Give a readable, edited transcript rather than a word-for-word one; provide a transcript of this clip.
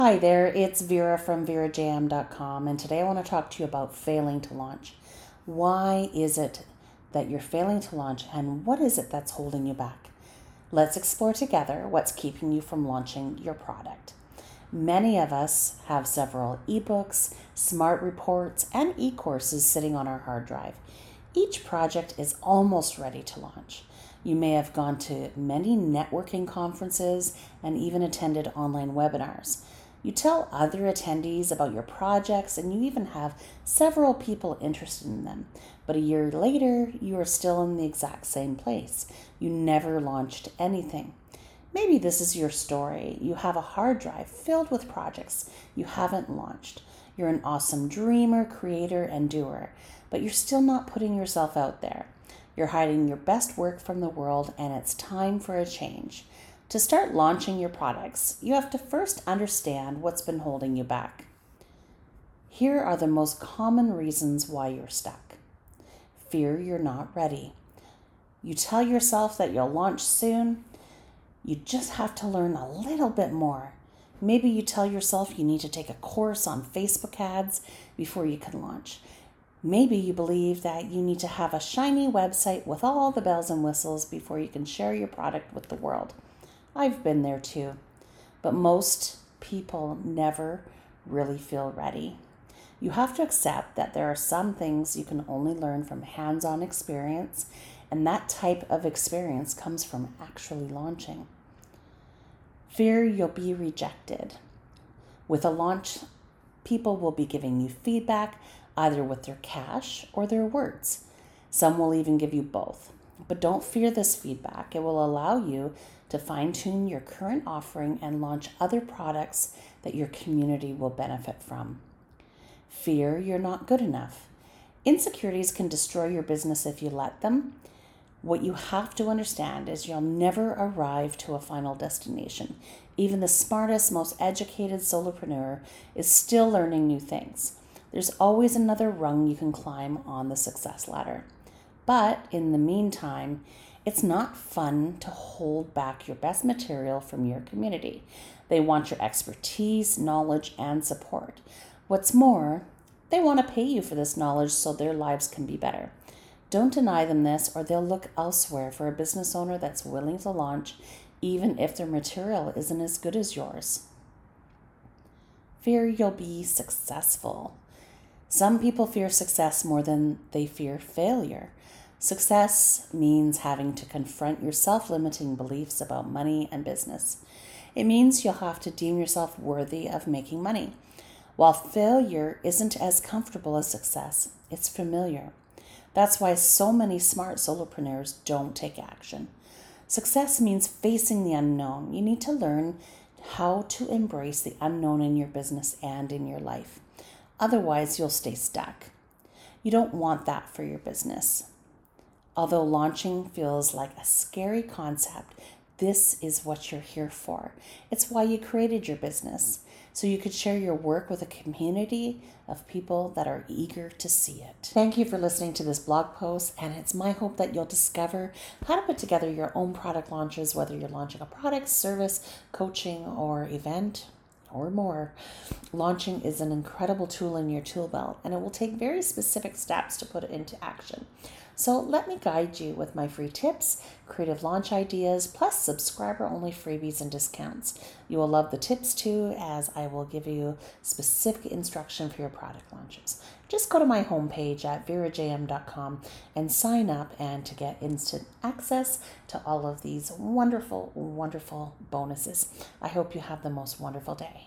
Hi there, it's Vera from verajam.com, and today I want to talk to you about failing to launch. Why is it that you're failing to launch, and what is it that's holding you back? Let's explore together what's keeping you from launching your product. Many of us have several ebooks, smart reports, and e-courses sitting on our hard drive. Each project is almost ready to launch. You may have gone to many networking conferences and even attended online webinars. You tell other attendees about your projects, and you even have several people interested in them. But a year later, you are still in the exact same place. You never launched anything. Maybe this is your story. You have a hard drive filled with projects you haven't launched. You're an awesome dreamer, creator, and doer, but you're still not putting yourself out there. You're hiding your best work from the world, and it's time for a change. To start launching your products, you have to first understand what's been holding you back. Here are the most common reasons why you're stuck. Fear you're not ready. You tell yourself that you'll launch soon. You just have to learn a little bit more. Maybe you tell yourself you need to take a course on Facebook ads before you can launch. Maybe you believe that you need to have a shiny website with all the bells and whistles before you can share your product with the world. I've been there too, but most people never really feel ready. You have to accept that there are some things you can only learn from hands-on experience, and that type of experience comes from actually launching. Fear you'll be rejected. With a launch, people will be giving you feedback, either with their cash or their words. Some will even give you both. But don't fear this feedback. It will allow you to fine-tune your current offering and launch other products that your community will benefit from. Fear you're not good enough. Insecurities can destroy your business if you let them. What you have to understand is you'll never arrive to a final destination. Even the smartest, most educated solopreneur is still learning new things. There's always another rung you can climb on the success ladder. But in the meantime, it's not fun to hold back your best material from your community. They want your expertise, knowledge, and support. What's more, they want to pay you for this knowledge so their lives can be better. Don't deny them this, or they'll look elsewhere for a business owner that's willing to launch, even if their material isn't as good as yours. Fear you'll be successful. Some people fear success more than they fear failure. Success means having to confront your self-limiting beliefs about money and business. It means you'll have to deem yourself worthy of making money. While failure isn't as comfortable as success, it's familiar. That's why so many smart solopreneurs don't take action. Success means facing the unknown. You need to learn how to embrace the unknown in your business and in your life. Otherwise, you'll stay stuck. You don't want that for your business. Although launching feels like a scary concept, this is what you're here for. It's why you created your business, so you could share your work with a community of people that are eager to see it. Thank you for listening to this blog post, and it's my hope that you'll discover how to put together your own product launches, whether you're launching a product, service, coaching, or event, or more. Launching is an incredible tool in your tool belt, and it will take very specific steps to put it into action. So let me guide you with my free tips, creative launch ideas, plus subscriber-only freebies and discounts. You will love the tips too, as I will give you specific instruction for your product launches. Just go to my homepage at verajam.com and sign up and to get instant access to all of these wonderful, wonderful bonuses. I hope you have the most wonderful day.